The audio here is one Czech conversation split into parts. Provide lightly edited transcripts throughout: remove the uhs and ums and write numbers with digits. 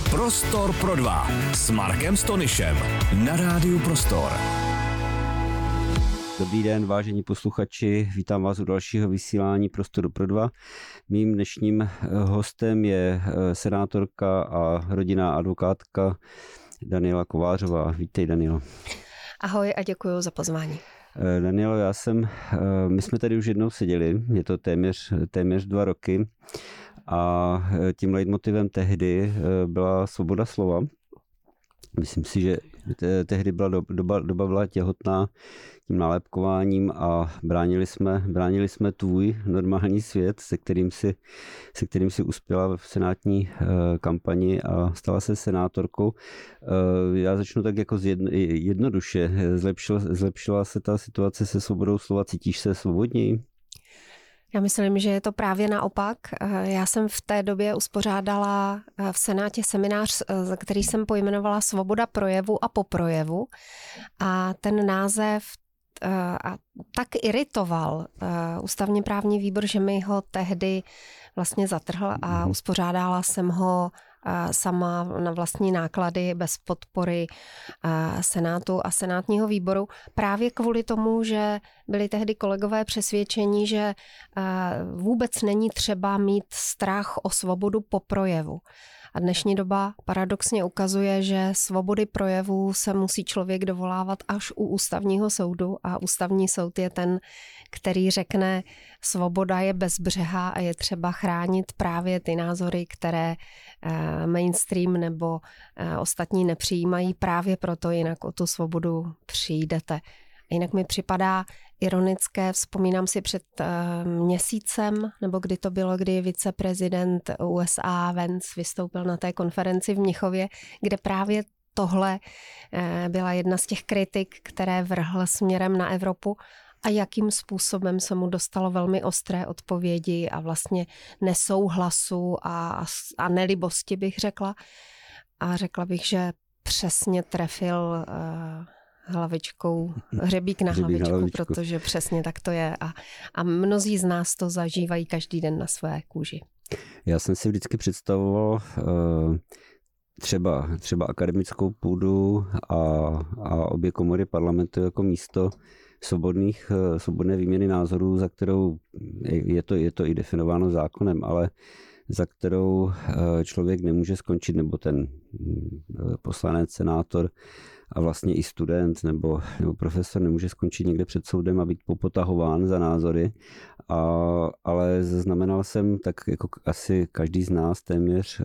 Prostor pro dva s Markem Stonyšem na Rádiu Prostor. Dobrý den, vážení posluchači, vítám vás u dalšího vysílání Prostoru pro dva. Mým dnešním hostem je senátorka a rodinná advokátka Daniela Kovářová. Vítej, Danielo. Ahoj a děkuji za pozvání. Danielo, my jsme tady už jednou seděli, je to téměř 2 roky a tím leitmotivem tehdy byla svoboda slova. Myslím si, že tehdy doba byla těhotná tím nálepkováním a bránili jsme tvůj normální svět, se kterým si uspěla v senátní kampani a stala se senátorkou. Já začnu tak jako jednoduše. Zlepšila se ta situace se svobodou slova? Cítíš se svobodněji? Já myslím, že je to právě naopak. Já jsem v té době uspořádala v Senátě seminář, který jsem pojmenovala Svoboda projevu a poprojevu. A ten název tak iritoval ústavně právní výbor, že mi ho tehdy vlastně zatrhl a uspořádala jsem ho sama na vlastní náklady bez podpory Senátu a senátního výboru. Právě kvůli tomu, že byli tehdy kolegové přesvědčení, že vůbec není třeba mít strach o svobodu po projevu. A dnešní doba paradoxně ukazuje, že svobody projevu se musí člověk dovolávat až u ústavního soudu a ústavní soud je ten, který řekne, svoboda je bezbřehá a je třeba chránit právě ty názory, které mainstream nebo ostatní nepřijímají, právě proto jinak o tu svobodu přijdete. Jinak mi připadá ironické, vzpomínám si před měsícem, nebo kdy to bylo, kdy viceprezident USA Vance vystoupil na té konferenci v Mnichově, kde právě tohle byla jedna z těch kritik, které vrhl směrem na Evropu a jakým způsobem se mu dostalo velmi ostré odpovědi a vlastně nesouhlasu a nelibosti, bych řekla. A řekla bych, že přesně trefil hlavičkou, hřebík na hlavičku, protože přesně tak to je a mnozí z nás to zažívají každý den na své kůži. Já jsem si vždycky představoval třeba akademickou půdu a obě komory parlamentu jako místo svobodné výměny názorů, za kterou je to i definováno zákonem, ale za kterou člověk nemůže skončit, nebo ten poslanec, senátor a vlastně i student nebo profesor nemůže skončit někde před soudem a být popotahován za názory. Ale zaznamenal jsem, tak jako asi každý z nás téměř,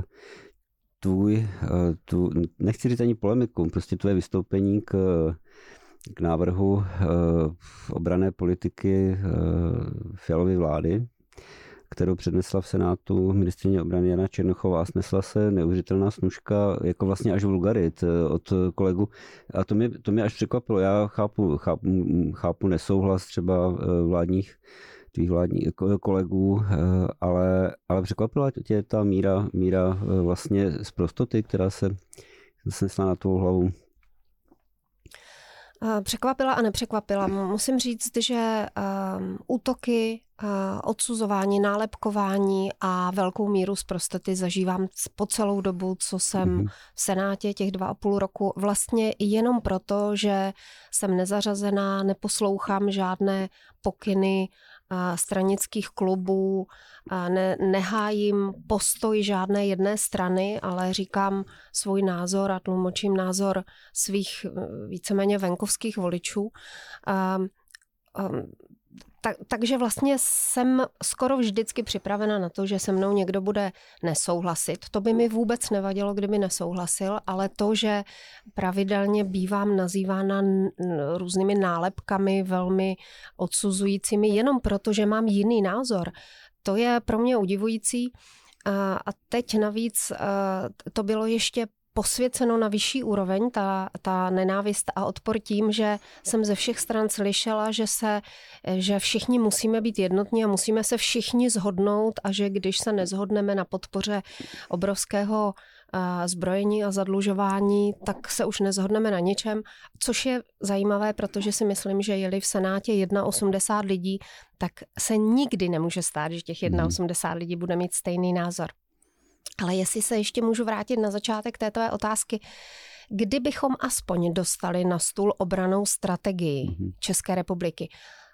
nechci říct ani polemiku, prostě tvoje vystoupení k návrhu obranné politiky Fialovy vlády, kterou přednesla v Senátu ministryně obrany Jana Černochová a snesla se neuvěřitelná snůška, jako vlastně až vulgarit od kolegu. A to mě až překvapilo. Já chápu nesouhlas třeba tvých vládních kolegů, ale překvapila tě ta míra vlastně zprostoty, která se snesla na tvou hlavu. Překvapila a nepřekvapila. Musím říct, že útoky, odsuzování, nálepkování a velkou míru zprostoty zažívám po celou dobu, co jsem v Senátě těch 2,5 roku. Vlastně jenom proto, že jsem nezařazená, neposlouchám žádné pokyny stranických klubů, nehájím postoj žádné jedné strany, ale říkám svůj názor a tlumočím názor svých víceméně venkovských voličů. Takže vlastně jsem skoro vždycky připravena na to, že se mnou někdo bude nesouhlasit. To by mi vůbec nevadilo, kdyby nesouhlasil, ale to, že pravidelně bývám nazývána různými nálepkami velmi odsuzujícími, jenom proto, že mám jiný názor, to je pro mě udivující. A teď navíc to bylo ještě posvěceno na vyšší úroveň, ta nenávist a odpor tím, že jsem ze všech stran slyšela, že všichni musíme být jednotní a musíme se všichni shodnout a že když se neshodneme na podpoře obrovského zbrojení a zadlužování, tak se už neshodneme na ničem, což je zajímavé, protože si myslím, že je-li v Senátě 81 lidí, tak se nikdy nemůže stát, že těch 81 lidí bude mít stejný názor. Ale jestli se ještě můžu vrátit na začátek té tvé otázky, kdybychom aspoň dostali na stůl obrannou strategii České republiky,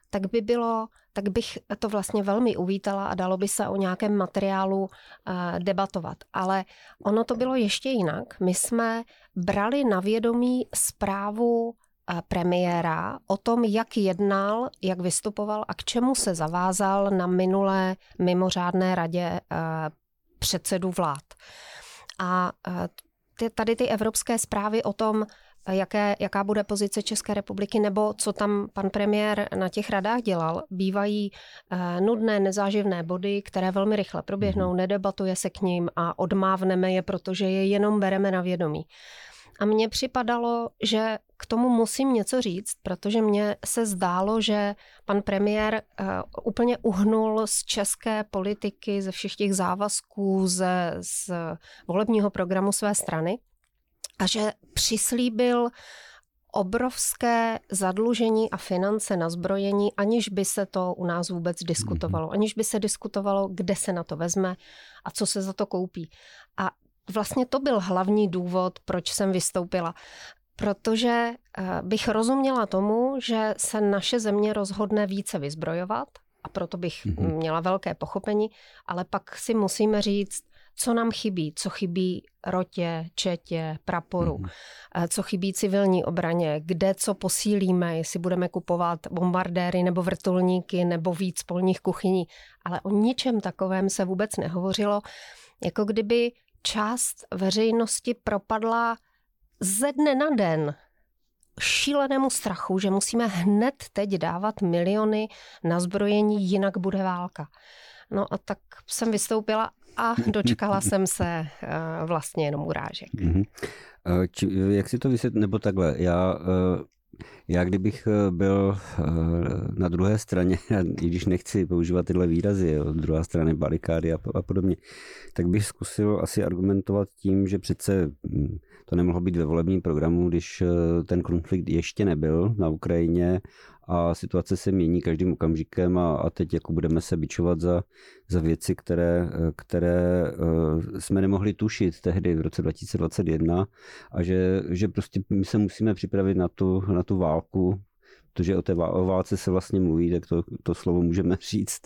tak bych to vlastně velmi uvítala a dalo by se o nějakém materiálu debatovat. Ale ono to bylo ještě jinak. My jsme brali na vědomí zprávu premiéra o tom, jak jednal, jak vystupoval a k čemu se zavázal na minulé mimořádné radě předsedů vlád. A tady ty evropské zprávy o tom, jaká bude pozice České republiky, nebo co tam pan premiér na těch radách dělal, bývají nudné, nezáživné body, které velmi rychle proběhnou, nedebatuje se k ním a odmávneme je, protože je jenom bereme na vědomí. A mně připadalo, že k tomu musím něco říct, protože mně se zdálo, že pan premiér úplně uhnul z české politiky, ze všech těch závazků, z volebního programu své strany a že přislíbil obrovské zadlužení a finance na zbrojení, aniž by se to u nás vůbec diskutovalo. Aniž by se diskutovalo, kde se na to vezme a co se za to koupí. A vlastně to byl hlavní důvod, proč jsem vystoupila. Protože bych rozuměla tomu, že se naše země rozhodne více vyzbrojovat a proto bych měla velké pochopení, ale pak si musíme říct, co nám chybí, co chybí rotě, četě, praporu, co chybí civilní obraně, kde co posílíme, jestli budeme kupovat bombardéry nebo vrtulníky nebo víc polních kuchyní. Ale o ničem takovém se vůbec nehovořilo, jako kdyby část veřejnosti propadla ze dne na den šílenému strachu, že musíme hned teď dávat miliony na zbrojení, jinak bude válka. No a tak jsem vystoupila a dočkala jsem se vlastně jenom urážek. Jak si to vysvětlit, nebo takhle, já kdybych byl na druhé straně, i když nechci používat tyhle výrazy, jo, druhá strany barikády a podobně, tak bych zkusil asi argumentovat tím, že přece to nemohlo být ve volebním programu, když ten konflikt ještě nebyl na Ukrajině a situace se mění každým okamžikem a teď jako budeme se bičovat za věci, které jsme nemohli tušit tehdy v roce 2021 a že prostě my se musíme připravit na tu válku, protože o válce se vlastně mluví, tak to slovo můžeme říct.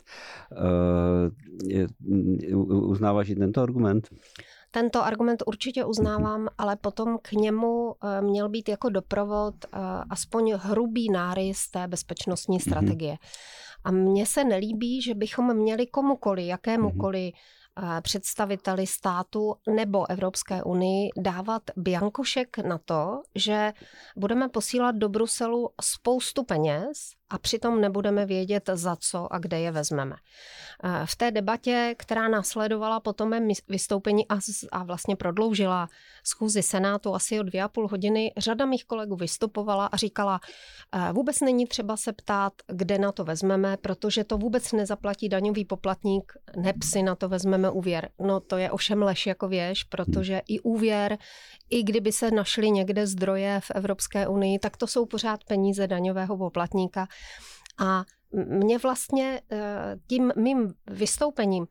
Uznáváš i tento argument? Tento argument určitě uznávám, ale potom k němu měl být jako doprovod aspoň hrubý nárys té bezpečnostní strategie. A mně se nelíbí, že bychom měli komukoli, jakémukoli představiteli státu nebo Evropské unii dávat biankošek na to, že budeme posílat do Bruselu spoustu peněz a přitom nebudeme vědět, za co a kde je vezmeme. V té debatě, která následovala po mém vystoupení a vlastně prodloužila schůzi Senátu asi o 2,5 hodiny, řada mých kolegů vystupovala a říkala, vůbec není třeba se ptát, kde na to vezmeme, protože to vůbec nezaplatí daňový poplatník, neb si na to vezmeme úvěr. No to je ovšem lež jako věž, protože i úvěr, i kdyby se našly někde zdroje v Evropské unii, tak to jsou pořád peníze daňového poplatníka. A mě vlastně tím mým vystoupením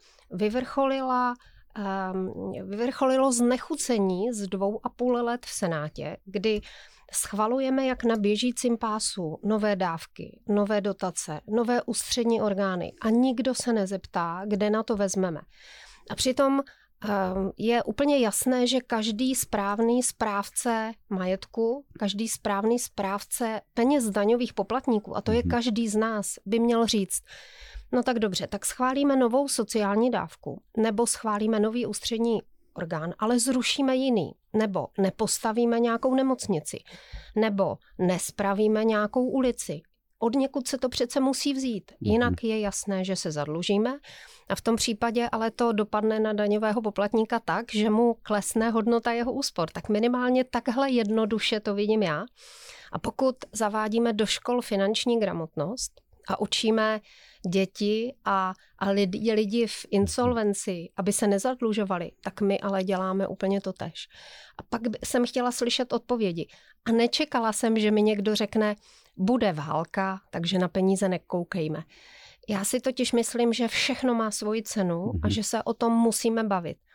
vyvrcholilo znechucení z 2,5 let v Senátě, kdy schvalujeme jak na běžícím pásu nové dávky, nové dotace, nové ústřední orgány a nikdo se nezeptá, kde na to vezmeme. A přitom je úplně jasné, že každý správný správce majetku, každý správný správce peněz daňových poplatníků, a to je každý z nás, by měl říct, no tak dobře, tak schválíme novou sociální dávku, nebo schválíme nový ústřední orgán, ale zrušíme jiný, nebo nepostavíme nějakou nemocnici, nebo nespravíme nějakou ulici. Od někud se to přece musí vzít, jinak je jasné, že se zadlužíme a v tom případě ale to dopadne na daňového poplatníka tak, že mu klesne hodnota jeho úspor. Tak minimálně takhle jednoduše to vidím já. A pokud zavádíme do škol finanční gramotnost a učíme děti a lidi v insolvenci, aby se nezadlužovali, tak my ale děláme úplně to též. A pak jsem chtěla slyšet odpovědi. A nečekala jsem, že mi někdo řekne, bude válka, takže na peníze nekoukejme. Já si totiž myslím, že všechno má svoji cenu a že se o tom musíme bavit.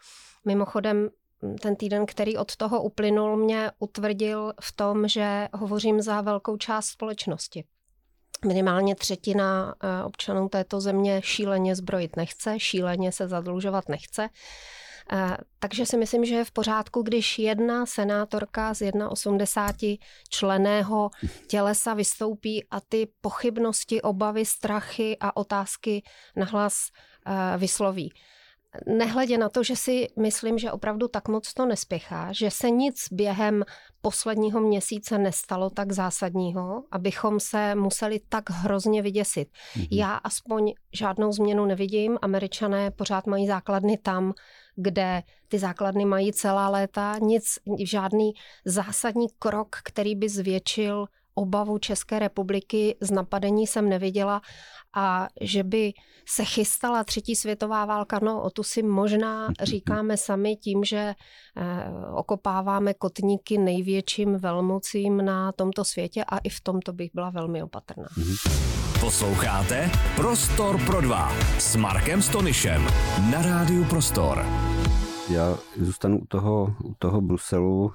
Mimochodem, ten týden, který od toho uplynul, mě utvrdil v tom, že hovořím za velkou část společnosti. Minimálně 1/3 občanů této země šíleně zbrojit nechce, šíleně se zadlužovat nechce. Takže si myslím, že je v pořádku, když jedna senátorka z 81 členného tělesa vystoupí a ty pochybnosti, obavy, strachy a otázky nahlas vysloví. Nehledě na to, že si myslím, že opravdu tak moc to nespěchá, že se nic během posledního měsíce nestalo tak zásadního, abychom se museli tak hrozně vyděsit. Já aspoň žádnou změnu nevidím, Američané pořád mají základny tam, kde ty základny mají celá léta, žádný zásadní krok, který by zvětšil obavu České republiky z napadení jsem neviděla a že by se chystala 3. světová válka, no o tu si možná říkáme sami tím, že okopáváme kotníky největším velmocím na tomto světě a i v tomto bych byla velmi opatrná. Posloucháte Prostor pro dva s Markem Stonyšem na Rádiu Prostor. Já zůstanu u toho Bruselu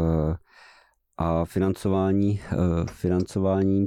a financování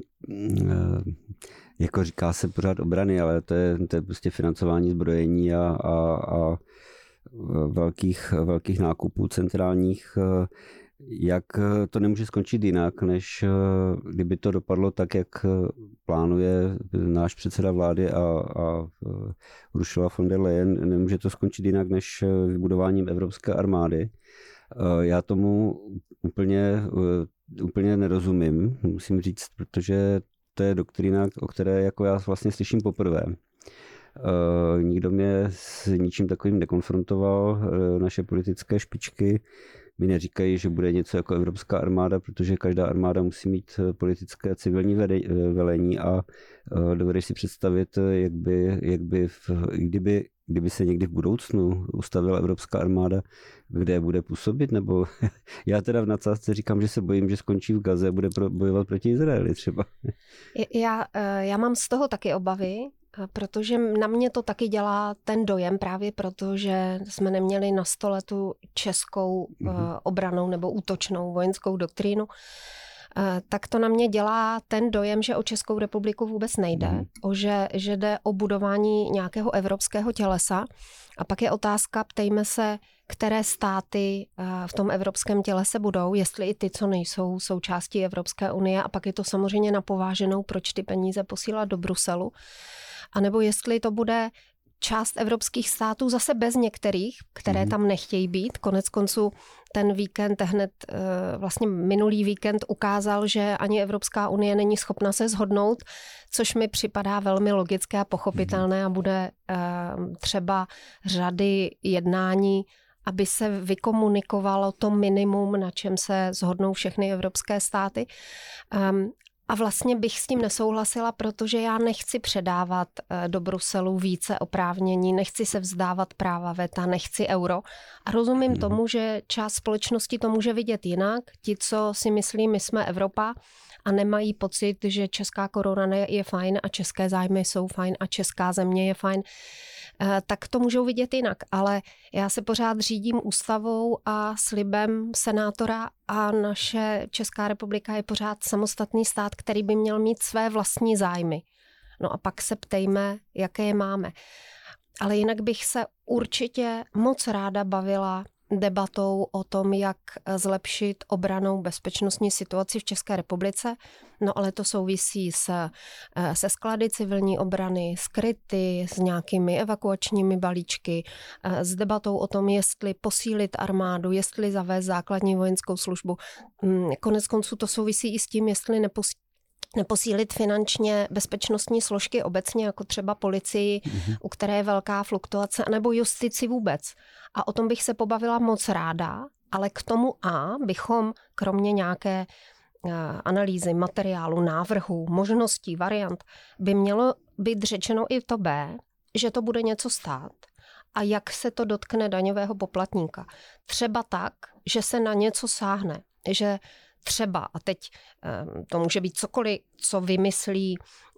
jako říká se pořád obrany, ale to je prostě financování zbrojení a velkých nákupů centrálních. Jak to nemůže skončit jinak, než kdyby to dopadlo tak, jak plánuje náš předseda vlády a Ursula von der Leyen, nemůže to skončit jinak, než vybudováním evropské armády. Já tomu úplně nerozumím, musím říct, protože to je doktrína, o které jako já vlastně slyším poprvé. Nikdo mě s ničím takovým nekonfrontoval, naše politické špičky mi neříkají, že bude něco jako evropská armáda, protože každá armáda musí mít politické a civilní velení a dovedeš si představit, kdyby se někdy v budoucnu ustavila evropská armáda, kde bude působit, nebo já teda v nadsázce říkám, že se bojím, že skončí v Gaze a bude bojovat proti Izraeli třeba. Já mám z toho taky obavy, protože na mě to taky dělá ten dojem právě proto, že jsme neměli na stole tu českou obranou nebo útočnou vojenskou doktrínu, tak to na mě dělá ten dojem, že o Českou republiku vůbec nejde, že jde o budování nějakého evropského tělesa. A pak je otázka, ptejme se, které státy v tom evropském tělese budou, jestli i ty, co nejsou součástí Evropské unie, a pak je to samozřejmě na pováženou, proč ty peníze posílat do Bruselu. A nebo jestli to bude část evropských států zase bez některých, které tam nechtějí být. Konec konců ten víkend, hned vlastně minulý víkend ukázal, že ani Evropská unie není schopna se shodnout, což mi připadá velmi logické a pochopitelné a bude třeba řady jednání, aby se vykomunikovalo to minimum, na čem se shodnou všechny evropské státy. A vlastně bych s tím nesouhlasila, protože já nechci předávat do Bruselu více oprávnění, nechci se vzdávat práva veta, nechci euro. A rozumím tomu, že část společnosti to může vidět jinak. Ti, co si myslí, my jsme Evropa a nemají pocit, že česká koruna je fajn a české zájmy jsou fajn a česká země je fajn, tak to můžou vidět jinak. Ale já se pořád řídím ústavou a slibem senátora a naše Česká republika je pořád samostatný stát, který by měl mít své vlastní zájmy. No a pak se ptejme, jaké je máme. Ale jinak bych se určitě moc ráda bavila debatou o tom, jak zlepšit obrannou bezpečnostní situaci v České republice. No ale to souvisí se sklady civilní obrany, s kryty, s nějakými evakuačními balíčky, s debatou o tom, jestli posílit armádu, jestli zavést základní vojenskou službu. Konec konců to souvisí i s tím, jestli neposílit finančně bezpečnostní složky obecně, jako třeba policii, u které je velká fluktuace, anebo justici vůbec. A o tom bych se pobavila moc ráda, ale k tomu bychom kromě nějaké analýzy, materiálu, návrhů, možností, variant, by mělo být řečeno i to B, že to bude něco stát a jak se to dotkne daňového poplatníka. Třeba tak, že se na něco sáhne, že třeba, a teď to může být cokoliv, co vymyslí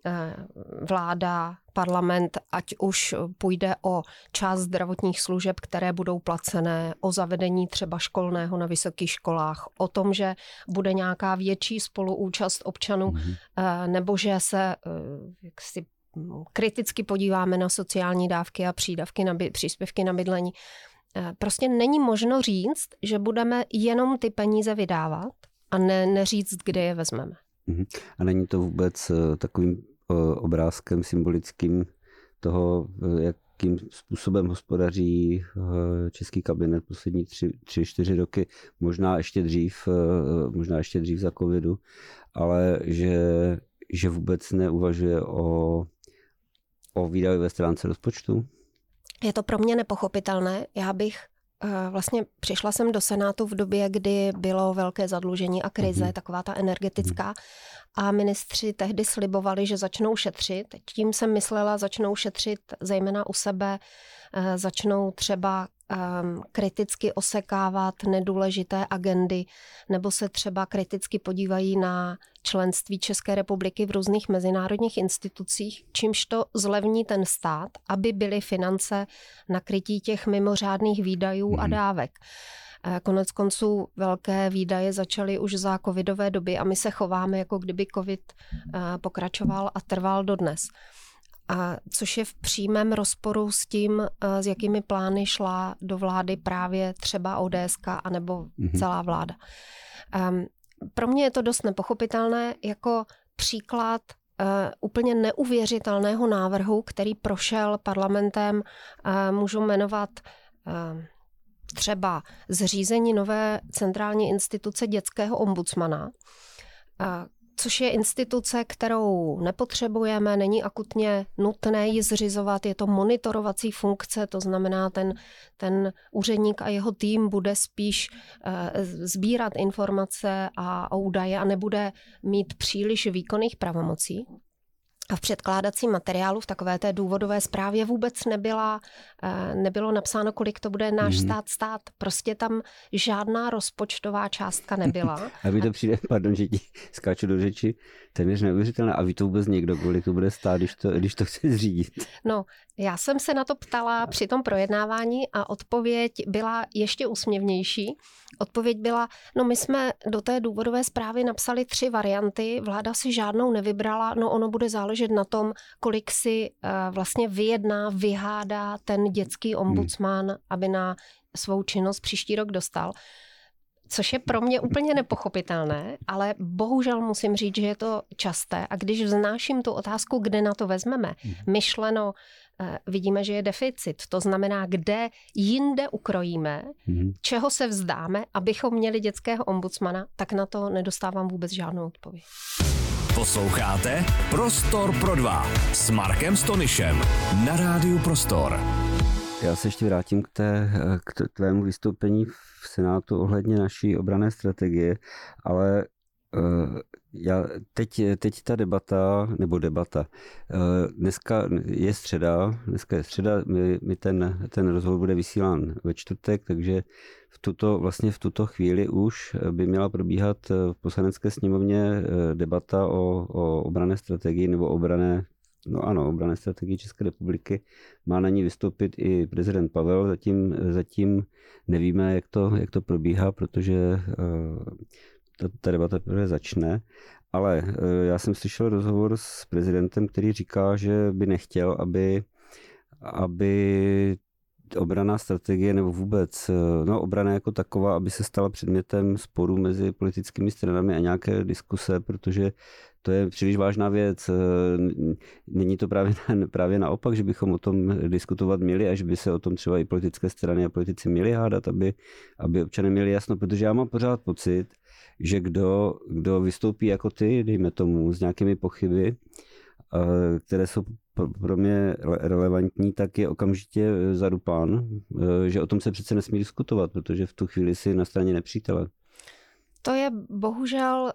vláda, parlament, ať už půjde o část zdravotních služeb, které budou placené, o zavedení třeba školného na vysokých školách, o tom, že bude nějaká větší spoluúčast občanů, nebo že se jaksi kriticky podíváme na sociální dávky a příspěvky na bydlení. Prostě není možno říct, že budeme jenom ty peníze vydávat a neříct, kde je vezmeme. A není to vůbec takovým obrázkem symbolickým toho, jakým způsobem hospodaří český kabinet poslední 3-4 roky, možná ještě dřív za covidu, ale že vůbec neuvažuje o výdajové stránce rozpočtu? Je to pro mě nepochopitelné. Přišla jsem do Senátu v době, kdy bylo velké zadlužení a krize, taková ta energetická, a ministři tehdy slibovali, že začnou šetřit. Tím jsem myslela, začnou šetřit zejména u sebe, začnou třeba kriticky osekávat nedůležité agendy, nebo se třeba kriticky podívají na členství České republiky v různých mezinárodních institucích, čímž to zlevní ten stát, aby byly finance na krytí těch mimořádných výdajů a dávek. Konec konců velké výdaje začaly už za covidové doby a my se chováme, jako kdyby covid pokračoval a trval dodnes. Což je v přímém rozporu s tím, s jakými plány šla do vlády právě třeba ODSka anebo celá vláda. Pro mě je to dost nepochopitelné jako příklad úplně neuvěřitelného návrhu, který prošel parlamentem. Můžu jmenovat třeba zřízení nové centrální instituce dětského ombudsmana, což je instituce, kterou nepotřebujeme, není akutně nutné ji zřizovat, je to monitorovací funkce, to znamená, ten úředník a jeho tým bude spíš sbírat informace a údaje a nebude mít příliš výkonných pravomocí. A v předkládacím materiálu, v takové té důvodové zprávě vůbec nebylo napsáno, kolik to bude náš stát. Prostě tam žádná rozpočtová částka nebyla. A vy to přijde, pardon, že ti skáču do řeči, téměř neuvěřitelné. A ví to vůbec někdo, kolik to bude stát, když to chce zřídit? No, já jsem se na to ptala při tom projednávání a odpověď byla ještě úsměvnější. Odpověď byla, no my jsme do té důvodové zprávy napsali 3 varianty, vláda si žádnou nevybrala, no ono bude záležet na tom, kolik si vlastně vyhádá ten dětský ombudsman, aby na svou činnost příští rok dostal. Což je pro mě úplně nepochopitelné, ale bohužel musím říct, že je to časté. A když vznáším tu otázku, kde na to vezmeme, myšleno, vidíme, že je deficit. To znamená, kde jinde ukrojíme, čeho se vzdáme, abychom měli dětského ombudsmana, tak na to nedostávám vůbec žádnou odpověď. Posloucháte Prostor pro dva s Markem Stonyšem na Rádiu Prostor. Já se ještě vrátím k tvému vystoupení v Senátu ohledně naší obranné strategie, ale teď ta debata, dneska je středa, my ten rozhovor bude vysílán ve čtvrtek, takže v tuto chvíli už by měla probíhat v Poslanecké sněmovně debata o obranné strategii nebo obranné strategii České republiky. Má na ní vystoupit i prezident Pavel, zatím nevíme, jak to probíhá, protože ta debata teprve začne, ale já jsem slyšel rozhovor s prezidentem, který říká, že by nechtěl, aby obranná strategie nebo vůbec obrana jako taková, aby se stala předmětem sporu mezi politickými stranami a nějaké diskuse, protože to je příliš vážná věc. Není to právě naopak, že bychom o tom diskutovat měli a že by se o tom třeba i politické strany a politici měli hádat, aby občané měli jasno, protože já mám pořád pocit, že kdo vystoupí jako ty, dejme tomu, s nějakými pochyby, které jsou pro mě relevantní, tak je okamžitě zadupán, že o tom se přece nesmí diskutovat, protože v tu chvíli si na straně nepřítele. To je bohužel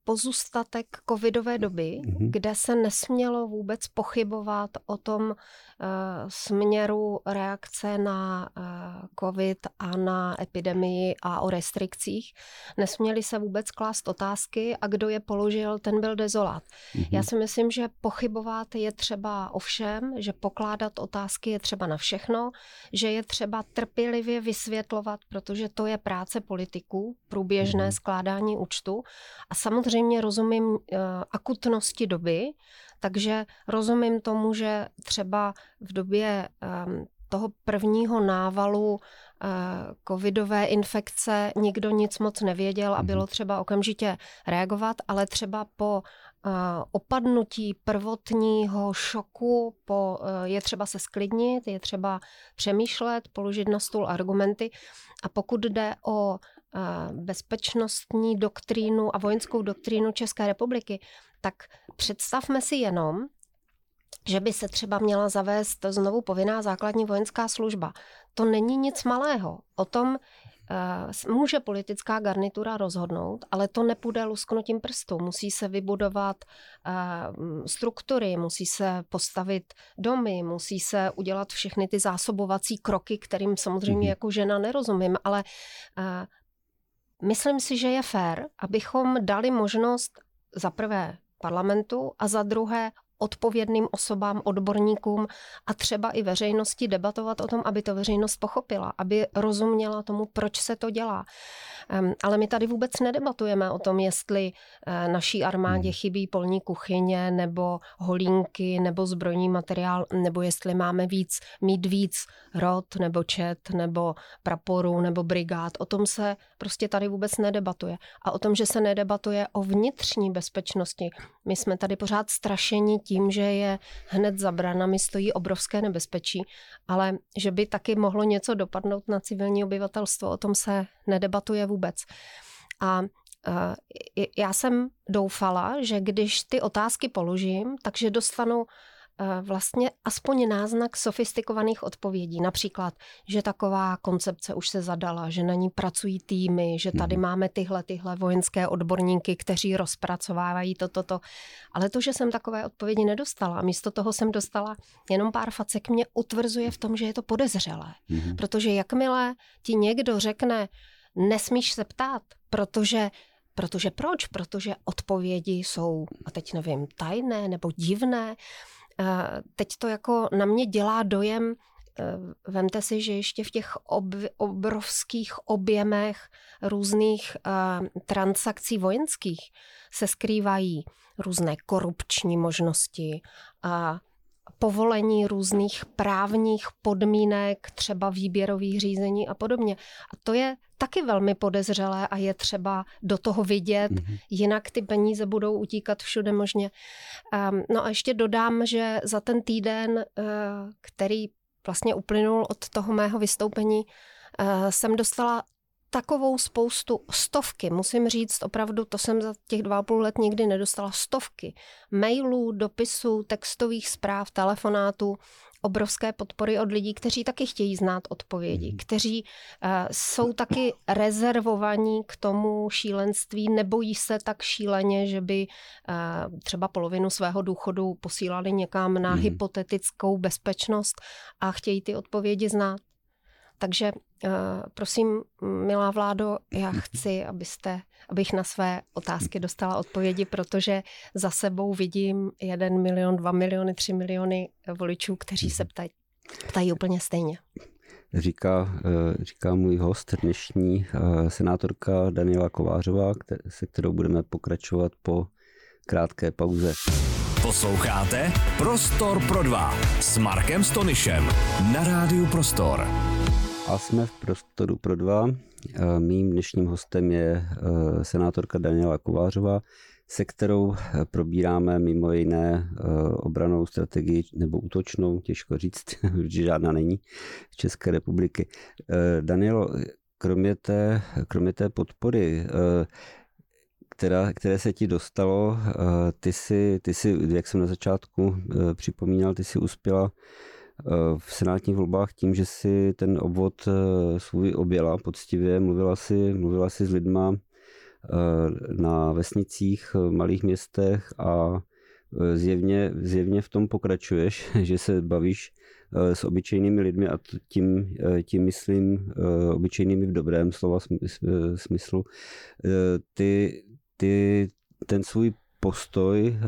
pozůstatek covidové doby, kde se nesmělo vůbec pochybovat o tom, směru reakce na covid a na epidemii a o restrikcích. Nesměli se vůbec klást otázky a kdo je položil, ten byl dezolát. Já si myslím, že pochybovat je třeba o všem, že pokládat otázky je třeba na všechno, že je třeba trpělivě vysvětlovat, protože to je práce politiků, průběžné skládání účtu. A samozřejmě rozumím akutnosti doby, takže rozumím tomu, že třeba v době toho prvního návalu covidové infekce nikdo nic moc nevěděl a bylo třeba okamžitě reagovat, ale třeba po opadnutí prvotního šoku je třeba se sklidnit, je třeba přemýšlet, položit na stůl argumenty a pokud jde o bezpečnostní doktrínu a vojenskou doktrínu České republiky, tak představme si jenom, že by se třeba měla zavést znovu povinná základní vojenská služba. To není nic malého. O tom může politická garnitura rozhodnout, ale to nepůjde lusknutím prstu. Musí se vybudovat struktury, musí se postavit domy, musí se udělat všechny ty zásobovací kroky, kterým samozřejmě jako žena nerozumím, ale myslím si, že je fér, abychom dali možnost za prvé parlamentu a za druhé odpovědným osobám, odborníkům a třeba i veřejnosti debatovat o tom, aby to veřejnost pochopila, aby rozuměla tomu, proč se to dělá. Ale my tady vůbec nedebatujeme o tom, jestli naší armádě chybí polní kuchyně nebo holínky nebo zbrojní materiál, nebo jestli máme mít víc rot nebo čet nebo praporů nebo brigád. O tom se prostě tady vůbec nedebatuje. A o tom, že se nedebatuje o vnitřní bezpečnosti. My jsme tady pořád strašeni tím, že je hned za branami stojí obrovské nebezpečí, ale že by taky mohlo něco dopadnout na civilní obyvatelstvo, o tom se nedebatuje vůbec. A já jsem doufala, že když ty otázky položím, takže dostanu vlastně aspoň náznak sofistikovaných odpovědí. Například, že taková koncepce už se zadala, že na ní pracují týmy, že tady máme tyhle vojenské odborníky, kteří rozpracovávají toto. Ale to, že jsem takové odpovědi nedostala a místo toho jsem dostala jenom pár facek, mě utvrzuje v tom, že je to podezřelé. Protože jakmile ti někdo řekne, nesmíš se ptát, protože proč? Protože odpovědi jsou, a teď nevím, tajné nebo divné. Teď to jako na mě dělá dojem, vemte si, že ještě v těch obrovských objemech různých transakcí vojenských se skrývají různé korupční možnosti, povolení různých právních podmínek, třeba výběrových řízení a podobně. A to je taky velmi podezřelé a je třeba do toho vidět, jinak ty peníze budou utíkat všude možně. No a ještě dodám, že za ten týden, který vlastně uplynul od toho mého vystoupení, jsem dostala takovou spoustu, stovky, musím říct opravdu, to jsem za těch 2,5 let nikdy nedostala, stovky mailů, dopisů, textových zpráv, telefonátů, obrovské podpory od lidí, kteří taky chtějí znát odpovědi, kteří jsou taky rezervovaní k tomu šílenství, nebojí se tak šíleně, že by třeba polovinu svého důchodu posílali někam na hypotetickou bezpečnost a chtějí ty odpovědi znát. Takže prosím, milá vládo, já chci, abych na své otázky dostala odpovědi, protože za sebou vidím 1 milion, 2 miliony, 3 miliony voličů, kteří se ptají úplně stejně. Říká můj host dnešní, senátorka Daniela Kovářová, se kterou budeme pokračovat po krátké pauze. Posloucháte Prostor pro dva s Markem Stonyšem na Rádiu Prostor. A jsme v Prostoru pro dva. Mým dnešním hostem je senátorka Daniela Kovářová, se kterou probíráme mimo jiné obrannou strategii nebo útočnou, těžko říct, že žádná není, z České republiky. Danielo, kromě té podpory, které se ti dostalo, ty jsi, jak jsem na začátku připomínal, ty jsi uspěla v senátních volbách tím, že si ten obvod svůj objela poctivě, mluvila si s lidma na vesnicích, malých městech a zjevně v tom pokračuješ, že se bavíš s obyčejnými lidmi a tím myslím obyčejnými v dobrém slova smyslu. Ten svůj postoj,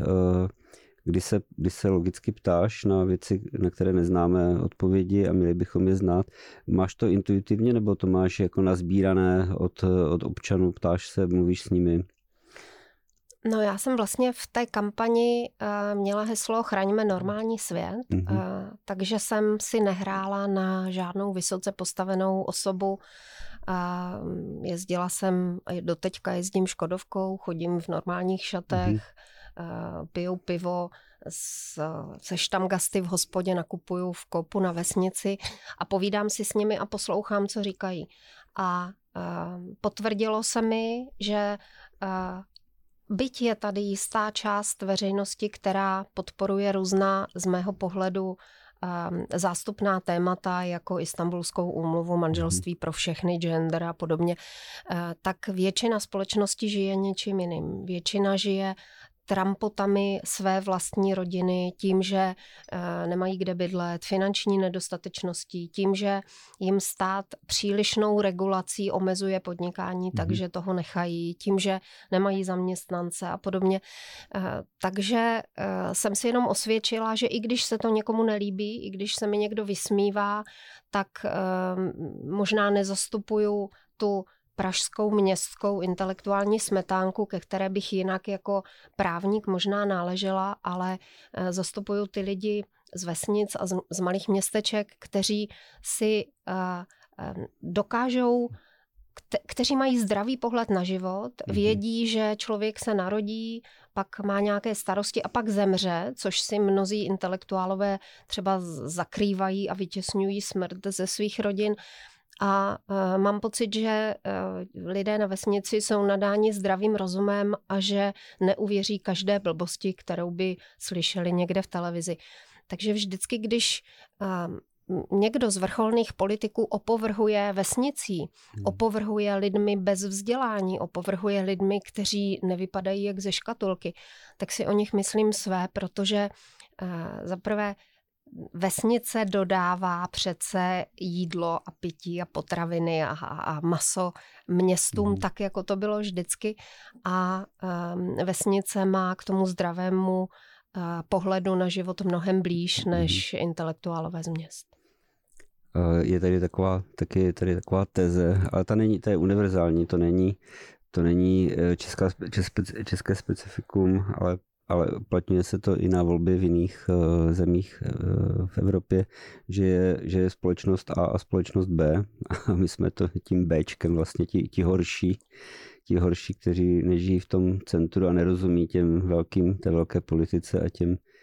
kdy se logicky ptáš na věci, na které neznáme odpovědi a měli bychom je znát. Máš to intuitivně nebo to máš jako nazbírané od občanů, ptáš se, mluvíš s nimi? No já jsem vlastně v té kampani měla heslo Chraňme normální svět, takže jsem si nehrála na žádnou vysoce postavenou osobu. Jezdila jsem, doteďka jezdím škodovkou, chodím v normálních šatech, piju pivo se štamgasty v hospodě, nakupuju v Kopu na vesnici a povídám si s nimi a poslouchám, co říkají. A potvrdilo se mi, že byť je tady jistá část veřejnosti, která podporuje různá, z mého pohledu, zástupná témata jako Istanbulskou úmluvu, manželství pro všechny, gender a podobně, tak většina společnosti žije něčím jiným. Většina žije trampotami své vlastní rodiny, tím, že nemají kde bydlet, finanční nedostatečností, tím, že jim stát přílišnou regulací omezuje podnikání, takže toho nechají, tím, že nemají zaměstnance a podobně. Takže jsem si jenom osvědčila, že i když se to někomu nelíbí, i když se mi někdo vysmívá, tak možná nezastupuju tu pražskou městskou intelektuální smetánku, ke které bych jinak jako právník možná náležela, ale zastupuju ty lidi z vesnic a z malých městeček, kteří si dokážou, kteří mají zdravý pohled na život, vědí, že člověk se narodí, pak má nějaké starosti a pak zemře, což si mnozí intelektuálové třeba zakrývají a vytěsňují smrt ze svých rodin. A mám pocit, že lidé na vesnici jsou nadáni zdravým rozumem a že neuvěří každé blbosti, kterou by slyšeli někde v televizi. Takže vždycky, když někdo z vrcholných politiků opovrhuje vesnicí, opovrhuje lidmi bez vzdělání, opovrhuje lidmi, kteří nevypadají jak ze škatulky, tak si o nich myslím své, protože zaprvé vesnice dodává přece jídlo a pití a potraviny a maso městům tak, jako to bylo vždycky. A vesnice má k tomu zdravému pohledu na život mnohem blíž než intelektuálové z měst. Je tady taková teze, ale ta je univerzální, to není české specifikum, ale uplatňuje se to i na volby v jiných zemích v Evropě, že je společnost A a společnost B a my jsme to tím Bčkem vlastně ti horší, kteří nežijí v tom centru a nerozumí té velké politice a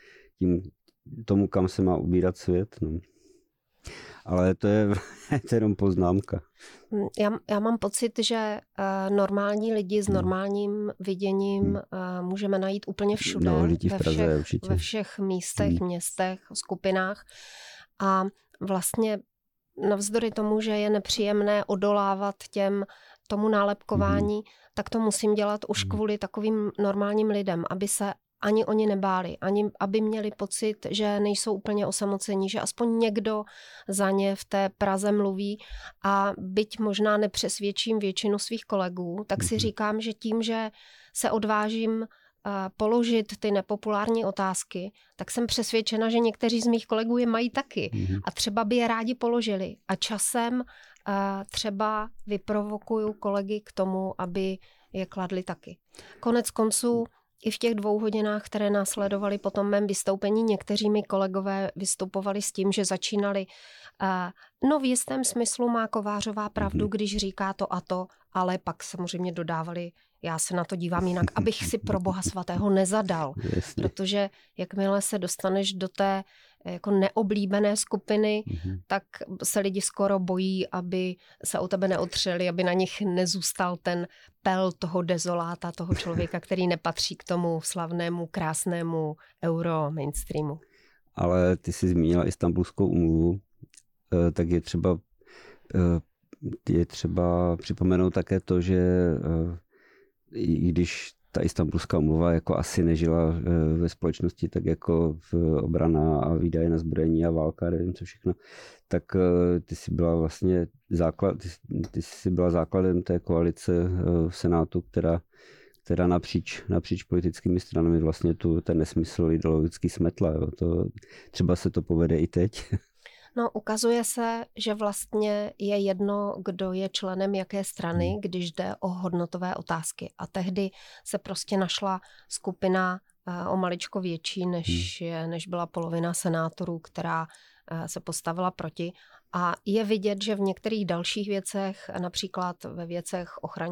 tomu, kam se má ubírat svět. No. Ale to je jenom poznámka. Já mám pocit, že normální lidi s normálním viděním můžeme najít úplně všude, ve všech místech, městech, skupinách. A vlastně navzdory tomu, že je nepříjemné odolávat tomu nálepkování, tak to musím dělat už kvůli takovým normálním lidem, aby se ani oni nebáli, ani aby měli pocit, že nejsou úplně osamocení, že aspoň někdo za ně v té Praze mluví a byť možná nepřesvědčím většinu svých kolegů, tak si říkám, že tím, že se odvážím položit ty nepopulární otázky, tak jsem přesvědčena, že někteří z mých kolegů je mají taky a třeba by je rádi položili a časem třeba vyprovokuju kolegy k tomu, aby je kladli taky. Konec konců i v těch 2 hodinách, které následovaly po tom mém vystoupení, někteří mi kolegové vystupovali s tím, že začínali v jistém smyslu má Kovářová pravdu, když říká to a to, ale pak samozřejmě dodávali, já se na to dívám jinak, abych si pro Boha svatého nezadal. Jasně. Protože jakmile se dostaneš do té jako neoblíbené skupiny, tak se lidi skoro bojí, aby se o tebe neotřeli, aby na nich nezůstal ten pel toho dezoláta, toho člověka, který nepatří k tomu slavnému, krásnému euro mainstreamu. Ale ty jsi zmínila Istanbulskou úmluvu, tak je třeba připomenout také to, že i když ta Istanbulská úmluva jako asi nežila ve společnosti tak jako v obrana a výdaje na zbrojení a válka, nevím co všechno, tak ty jsi byla vlastně ty jsi byla základem té koalice v Senátu, která napříč politickými stranami vlastně ten nesmysl ideologicky smetla. Jo. Třeba se to povede i teď. No, ukazuje se, že vlastně je jedno, kdo je členem jaké strany, když jde o hodnotové otázky. A tehdy se prostě našla skupina o maličko větší, než byla polovina senátorů, která se postavila proti. A je vidět, že v některých dalších věcech, například ve věcech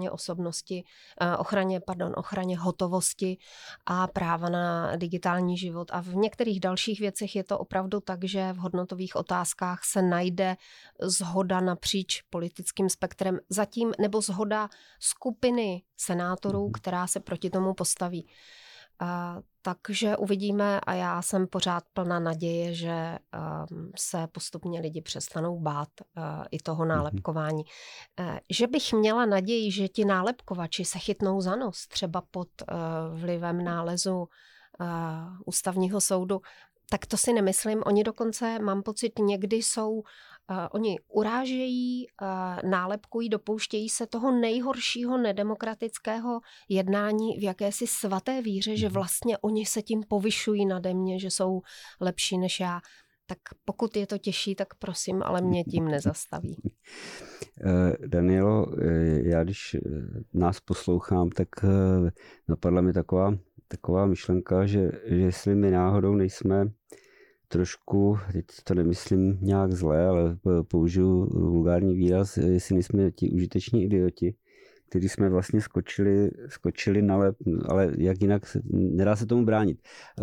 ochraně hotovosti a práva na digitální život. A v některých dalších věcech je to opravdu tak, že v hodnotových otázkách se najde shoda napříč politickým spektrem zatím, nebo shoda skupiny senátorů, která se proti tomu postaví. Takže uvidíme a já jsem pořád plná naděje, že se postupně lidi přestanou bát i toho nálepkování. Že bych měla naději, že ti nálepkovači se chytnou za nos, třeba pod vlivem nálezu ústavního soudu, tak to si nemyslím. Oni dokonce, mám pocit, někdy oni urážejí, nálepkují, dopouštějí se toho nejhoršího nedemokratického jednání v jakési svaté víře, že vlastně oni se tím povyšují nade mě, že jsou lepší než já. Tak pokud je to těžší, tak prosím, ale mě tím nezastaví. Danielo, já když nás poslouchám, tak napadla mi taková myšlenka, že jestli my náhodou nejsme trošku, teď to nemyslím nějak zlé, ale použiju vulgární výraz, jestli nejsme ti užiteční idioti, kteří jsme vlastně skočili na lep, ale jak jinak, nedá se tomu bránit.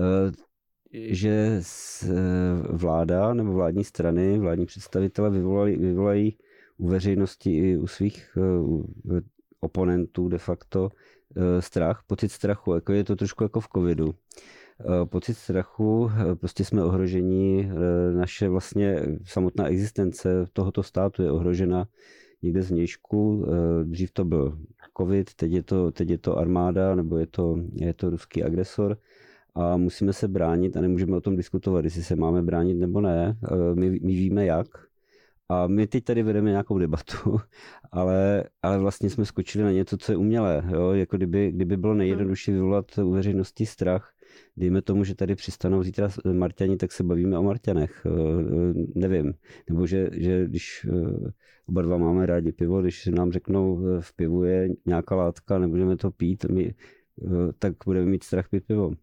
Že vláda nebo vládní strany, vládní představitelé vyvolají u veřejnosti i u svých oponentů de facto pocit strachu, jako je to trošku jako v covidu. Pocit strachu, prostě jsme ohroženi, naše vlastně samotná existence tohoto státu je ohrožena někde zvnějšku. Dřív to byl covid, teď je to armáda, nebo je to ruský agresor a musíme se bránit a nemůžeme o tom diskutovat, jestli se máme bránit nebo ne. My víme jak. A my teď tady vedeme nějakou debatu, ale vlastně jsme skočili na něco, co je umělé. Jo? Jako kdyby bylo nejjednodušší vyvolat u veřejnosti strach, dejme tomu, že tady přistanou zítra Marťani, tak se bavíme o Marťanech. Nevím. Nebo že když oba dva máme rádi pivo, když nám řeknou v pivu je nějaká látka, nebudeme to pít, tak budeme mít strach pít pivo.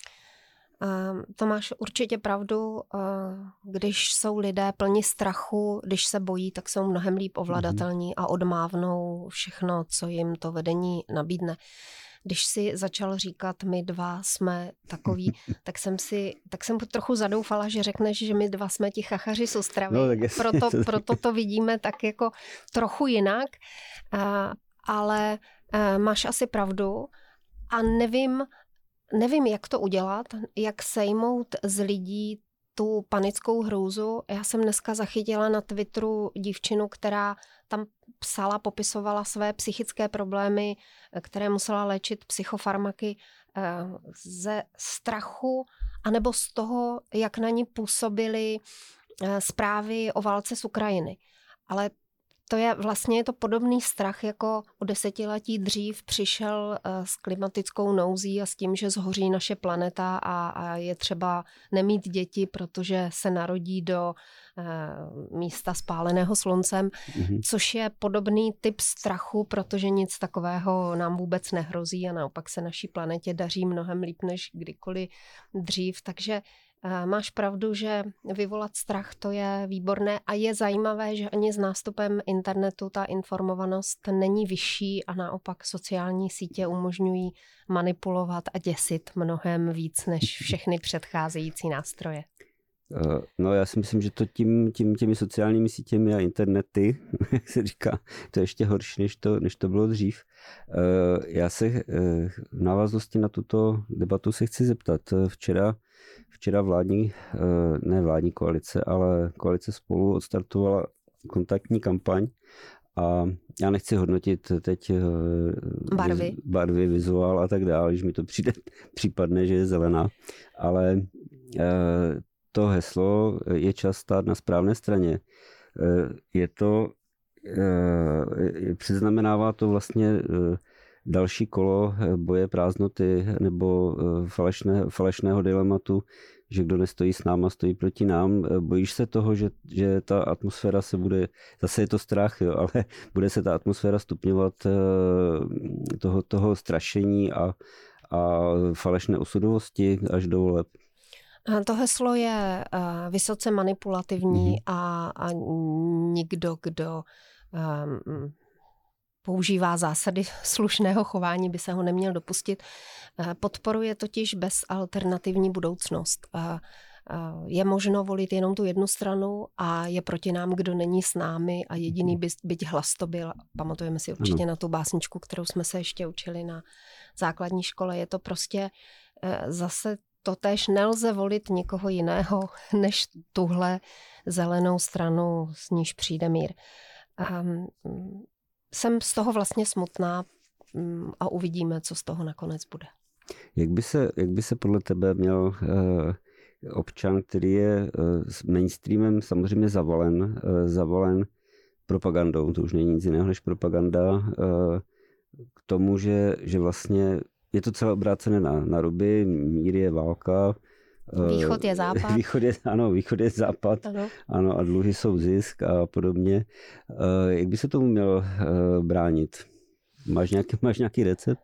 To máš určitě pravdu, když jsou lidé plni strachu, když se bojí, tak jsou mnohem líp ovladatelní a odmávnou všechno, co jim to vedení nabídne. Když si začal říkat, my dva jsme takový, tak jsem trochu zadoufala, že řekneš, že my dva jsme ti chachaři z Ostravy. No, proto to vidíme tak jako trochu jinak, ale máš asi pravdu a nevím, jak to udělat, jak sejmout z lidí tu panickou hrůzu. Já jsem dneska zachytila na Twitteru dívčinu, která tam popisovala své psychické problémy, které musela léčit psychofarmaky ze strachu, anebo z toho, jak na ní působily zprávy o válce z Ukrajiny. Ale je to podobný strach, jako o desetiletí dřív přišel s klimatickou nouzí a s tím, že zhoří naše planeta a je třeba nemít děti, protože se narodí do místa spáleného sluncem, což je podobný typ strachu, protože nic takového nám vůbec nehrozí a naopak se naší planetě daří mnohem líp než kdykoliv dřív. Takže máš pravdu, že vyvolat strach to je výborné a je zajímavé, že ani s nástupem internetu ta informovanost není vyšší a naopak sociální sítě umožňují manipulovat a děsit mnohem víc než všechny předcházející nástroje. No já si myslím, že to těmi sociálními sítěmi a internety, jak se říká, to je ještě horší, než to bylo dřív. Já se v návaznosti na tuto debatu se chci zeptat. Včera ne vládní koalice, ale koalice Spolu odstartovala kontaktní kampaň A já nechci hodnotit teď barvy, vizuál a tak dále, když mi to případne, že je zelená, ale to heslo je čas stát na správné straně. Předznamenává to vlastně další kolo boje prázdnoty nebo falešného dilematu, že kdo nestojí s náma, stojí proti nám. Bojíš se toho, že ta atmosféra se bude, zase je to strach, jo, ale bude se ta atmosféra stupňovat toho strašení a falešné osudovosti až do voleb? To heslo je vysoce manipulativní a nikdo, kdo používá zásady slušného chování, by se ho neměl dopustit. Podporuje totiž bezalternativní budoucnost. Je možno volit jenom tu jednu stranu a je proti nám, kdo není s námi a jediný byť hlas to byl. Pamatujeme si určitě na tu básničku, kterou jsme se ještě učili na základní škole. Je to prostě zase totéž, nelze volit nikoho jiného, než tuhle zelenou stranu, s níž přijde mír. Jsem z toho vlastně smutná a uvidíme, co z toho nakonec bude. Jak by se podle tebe měl občan, který je s mainstreamem samozřejmě zavalen propagandou, to už není nic jiného než propaganda, k tomu, že vlastně je to celé obrácené na ruby, mír je válka. Východ je západ. Východ je západ. Ano, a dluhy jsou zisk a podobně. Jak by se tomu měl bránit? Máš nějaký recept?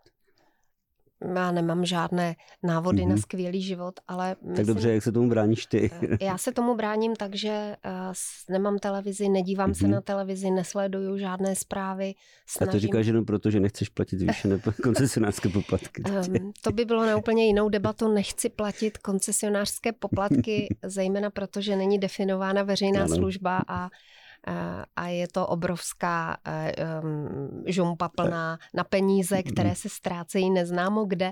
Já nemám žádné návody na skvělý život, ale... Tak dobře, jak se tomu bráníš ty? Já se tomu bráním tak, že nemám televizi, nedívám se na televizi, nesleduju žádné zprávy. A to říkáš jenom proto, že nechceš platit zvýšené koncesionářské poplatky. To by bylo na úplně jinou debatu. Nechci platit koncesionářské poplatky, zejména proto, že není definována veřejná služba a je to obrovská žumpa plná na peníze, které se ztrácejí neznámo kde.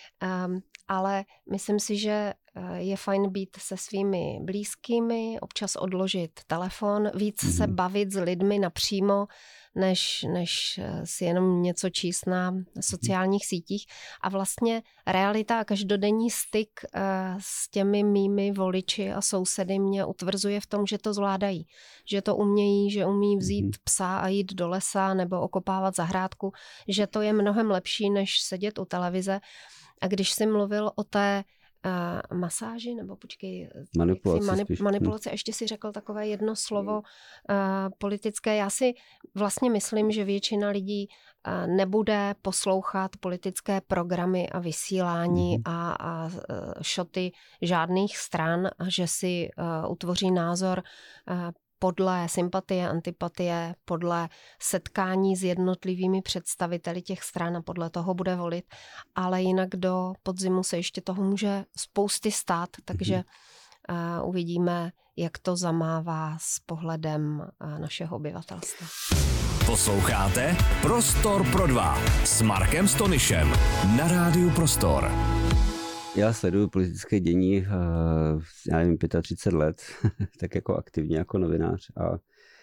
Ale myslím si, že je fajn být se svými blízkými, občas odložit telefon, víc se bavit s lidmi napřímo, než si jenom něco číst na sociálních sítích. A vlastně realita a každodenní styk s těmi mými voliči a sousedy mě utvrzuje v tom, že to zvládají. Že to umějí, že umí vzít psa a jít do lesa nebo okopávat zahrádku, že to je mnohem lepší, než sedět u televize. A když jsi mluvil o té masáži, nebo počkej, manipulace, ještě si řekl takové jedno slovo politické. Já si vlastně myslím, že většina lidí nebude poslouchat politické programy a vysílání a šoty žádných stran a že si utvoří názor podle sympatie, antipatie, podle setkání s jednotlivými představiteli těch stran a podle toho bude volit. Ale jinak do podzimu se ještě toho může spousty stát, takže uvidíme, jak to zamává s pohledem našeho obyvatelstva. Posloucháte Prostor pro dva s Markem Stonyšem na Rádiu Prostor. Já sleduju politické dění, já nevím, 35 let, tak jako aktivně jako novinář a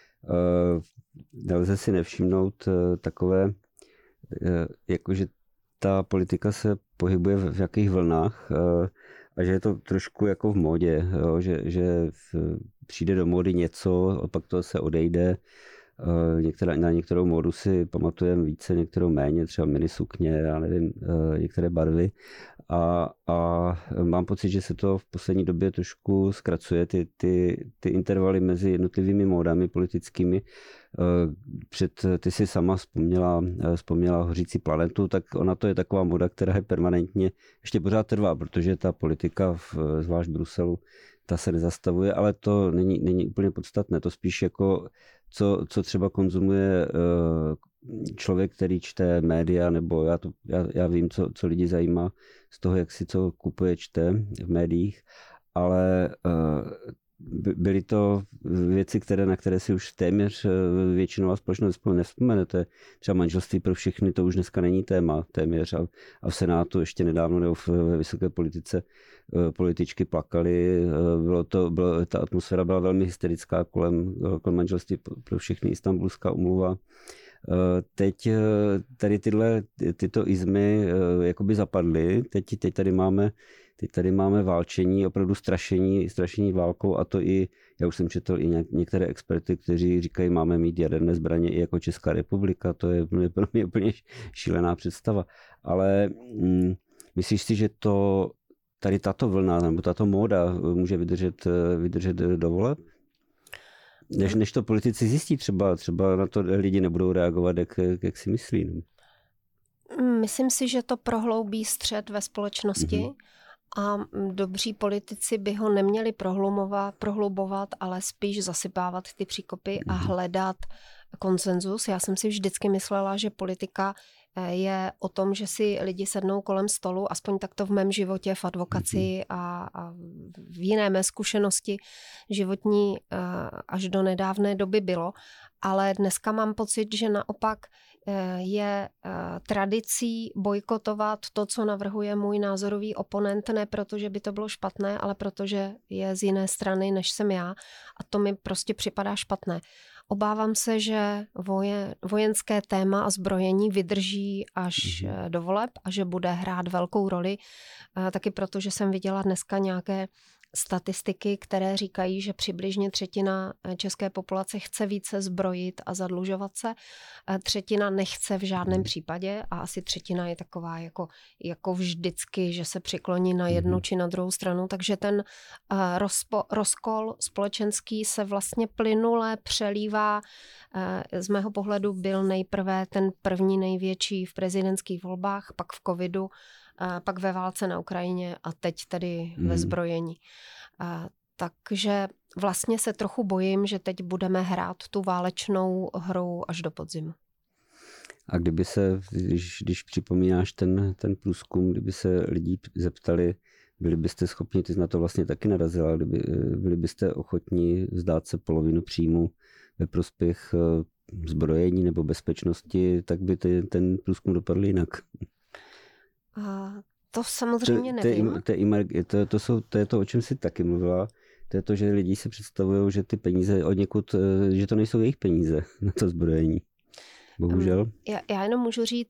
nelze si nevšimnout takové, jakože ta politika se pohybuje v jakých vlnách a že je to trošku jako v módě, jo, že přijde do módy něco, pak to se odejde. Na některou módu si pamatujeme více, některou méně, třeba minisukně, já nevím, některé barvy. A mám pocit, že se to v poslední době trošku zkracuje, ty intervaly mezi jednotlivými módami politickými. Ty si sama vzpomněla Hořící planetu, tak ona to je taková móda, která je permanentně ještě pořád trvá, protože ta politika, zvlášť v Bruselu, ta se nezastavuje, ale to není úplně podstatné. To spíš jako, co třeba konzumuje člověk, který čte média, nebo já vím, co lidi zajímá z toho, jak si co kupuje, čte v médiích, ale byly to věci, na které si už téměř většinová společnost nevzpomene. To je třeba manželství pro všechny, to už dneska není téma téměř. A v Senátu ještě nedávno nebo ve vysoké politice političky plakali. Ta atmosféra byla velmi hysterická kolem manželství pro všechny, Istanbulská úmluva. Teď tady tyto izmy jakoby zapadly. Teď tady máme válčení, opravdu strašení válkou, a to i, já už jsem četl i některé experty, kteří říkají, máme mít jaderné zbraně i jako Česká republika, to je pro mě úplně šílená představa. Ale myslíš si, že tady tato vlna nebo tato móda může vydržet do voleb? Než to politici zjistí, třeba na to lidi nebudou reagovat, jak si myslí. Myslím si, že to prohloubí střet ve společnosti a dobří politici by ho neměli prohlubovat, ale spíš zasypávat ty příkopy a hledat konsenzus. Já jsem si vždycky myslela, že politika je o tom, že si lidi sednou kolem stolu, aspoň takto v mém životě, v advokaci a v jiné mé zkušenosti životní až do nedávné doby bylo. Ale dneska mám pocit, že naopak je tradicí bojkotovat to, co navrhuje můj názorový oponent, ne proto, že by to bylo špatné, ale protože je z jiné strany, než jsem já, a to mi prostě připadá špatné. Obávám se, že vojenské téma a zbrojení vydrží až do voleb a že bude hrát velkou roli. Taky proto, že jsem viděla dneska nějaké statistiky, které říkají, že přibližně 1/3 české populace chce více zbrojit a zadlužovat se. 1/3 nechce v žádném případě a asi 1/3 je taková jako vždycky, že se přikloní na jednu či na druhou stranu. Takže ten rozkol společenský se vlastně plynule přelívá. Z mého pohledu byl nejprve ten první největší v prezidentských volbách, pak v covidu, pak ve válce na Ukrajině a teď tedy ve zbrojení. Takže vlastně se trochu bojím, že teď budeme hrát tu válečnou hru až do podzimu. A když připomínáš ten průzkum, kdyby se lidí zeptali, byli byste schopni, ty jsi na to vlastně taky narazila, byli byste ochotni vzdát se polovinu příjmu ve prospěch zbrojení nebo bezpečnosti, tak by ten průzkum dopadl jinak. To samozřejmě nevím. To je to, o čem jsi taky mluvila. To je to, že lidi si představují, že ty peníze odněkud, že to nejsou jejich peníze na to zbrojení. Bohužel. Já jenom můžu říct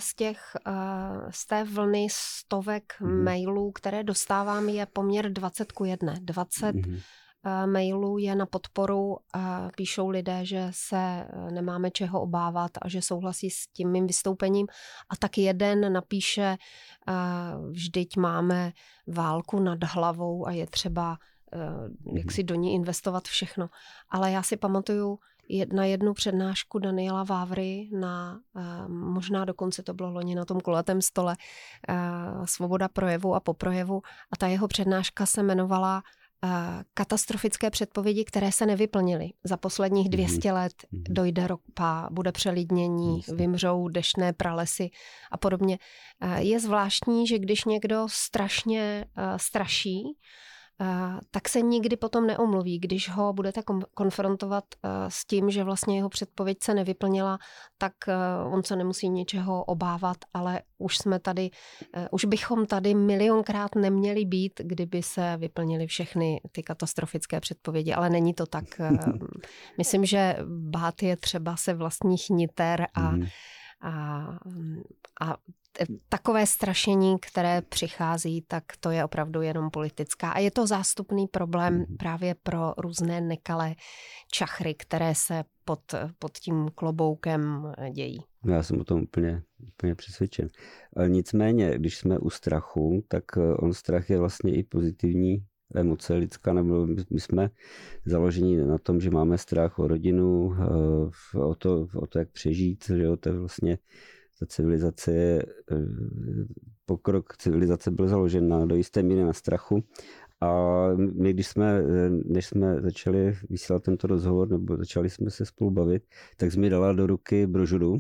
z té vlny stovek mailů, které dostávám, je poměr 20:1. 20 mailů je na podporu, píšou lidé, že se nemáme čeho obávat a že souhlasí s tím mým vystoupením. A tak jeden napíše, vždyť máme válku nad hlavou a je třeba jak si do ní investovat všechno. Ale já si pamatuju na jednu přednášku Daniela Vávry, možná dokonce to bylo loni na tom kulatém stole, Svoboda projevu a poprojevu, a ta jeho přednáška se jmenovala Katastrofické předpovědi, které se nevyplnily. Za posledních 200 let dojde ropa, bude přelidnění, vymřou deštné pralesy a podobně. Je zvláštní, že když někdo strašně straší, tak se nikdy potom neomluví. Když ho budete konfrontovat s tím, že vlastně jeho předpověď se nevyplnila, tak on se nemusí ničeho obávat, ale už bychom tady milionkrát neměli být, kdyby se vyplnily všechny ty katastrofické předpovědi, ale není to tak. Myslím, že bát je třeba se vlastních niter a takové strašení, které přichází, tak to je opravdu jenom politická. A je to zástupný problém právě pro různé nekalé čachry, které se pod tím kloboukem dějí. Já jsem o tom úplně přesvědčen. Nicméně, když jsme u strachu, tak strach je vlastně i pozitivní emoce lidská, nebo my jsme založeni na tom, že máme strach o rodinu, o to jak přežít, že to je vlastně ta civilizace, pokrok civilizace byl založen do jisté míry na strachu. A my, než jsme začali vysílat tento rozhovor, nebo začali jsme se spolu bavit, tak jsi mi dala do ruky brožuru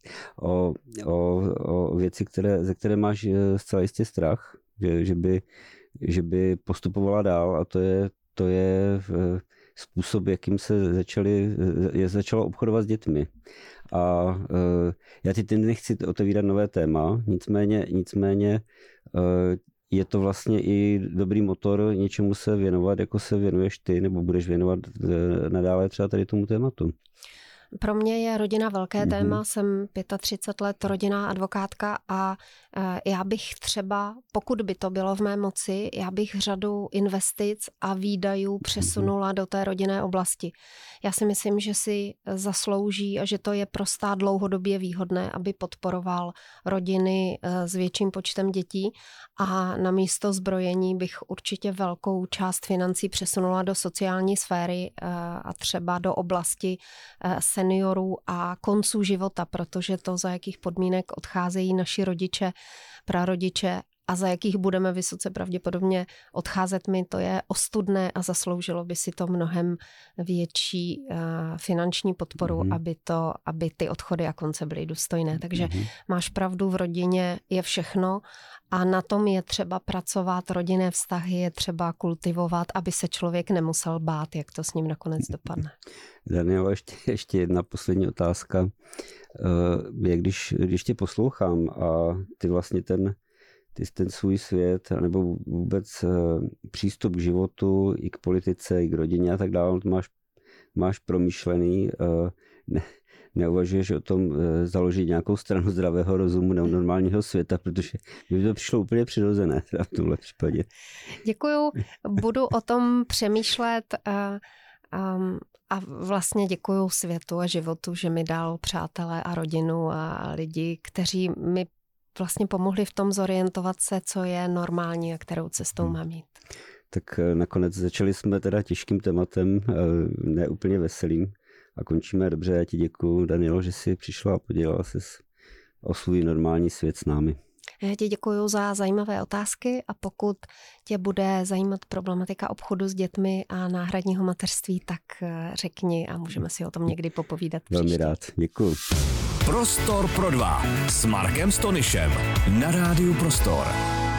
o věci, ze které máš zcela jistě strach, že by postupovala dál, a to to je způsob, jakým se začalo obchodovat s dětmi. A já teď nechci otevírat nové téma, nicméně je to vlastně i dobrý motor něčemu se věnovat, jako se věnuješ ty, nebo budeš věnovat nadále třeba tady tomu tématu. Pro mě je rodina velké téma, jsem 35 let rodinná advokátka a já bych třeba, pokud by to bylo v mé moci, já bych řadu investic a výdajů přesunula do té rodinné oblasti. Já si myslím, že si zaslouží a že to je pro stát dlouhodobě výhodné, aby podporoval rodiny s větším počtem dětí a na místo zbrojení bych určitě velkou část financí přesunula do sociální sféry a třeba do oblasti seniorů a konců života, protože to, za jakých podmínek odcházejí naši rodiče, prarodiče a za jakých budeme vysoce pravděpodobně odcházet my, to je ostudné a zasloužilo by si to mnohem větší finanční podporu, aby ty odchody a konce byly důstojné. Takže máš pravdu, v rodině je všechno a na tom je třeba pracovat, rodinné vztahy je třeba kultivovat, aby se člověk nemusel bát, jak to s ním nakonec dopadne. Daniela, ještě jedna poslední otázka. Když tě poslouchám a ty vlastně ten svůj svět, nebo vůbec přístup k životu, i k politice, i k rodině a tak dále, máš promyšlený, neuvažuješ o tom založit nějakou stranu zdravého rozumu nebo normálního světa, protože by to přišlo úplně přirozené v tomhle případě. Děkuju, budu o tom přemýšlet a vlastně děkuju světu a životu, že mi dal přátelé a rodinu a lidi, kteří mi vlastně pomohli v tom zorientovat se, co je normální a kterou cestou mám jít. Tak nakonec začali jsme teda těžkým tématem, ne úplně veselým a končíme dobře. Já ti děkuju, Danielo, že jsi přišla a podělila ses o svůj normální svět s námi. Já ti děkuju za zajímavé otázky a pokud tě bude zajímat problematika obchodu s dětmi a náhradního mateřství, tak řekni a můžeme si o tom někdy popovídat příště. Velmi rád, děkuju. Prostor pro dva s Markem Stonyšem na Rádiu Prostor.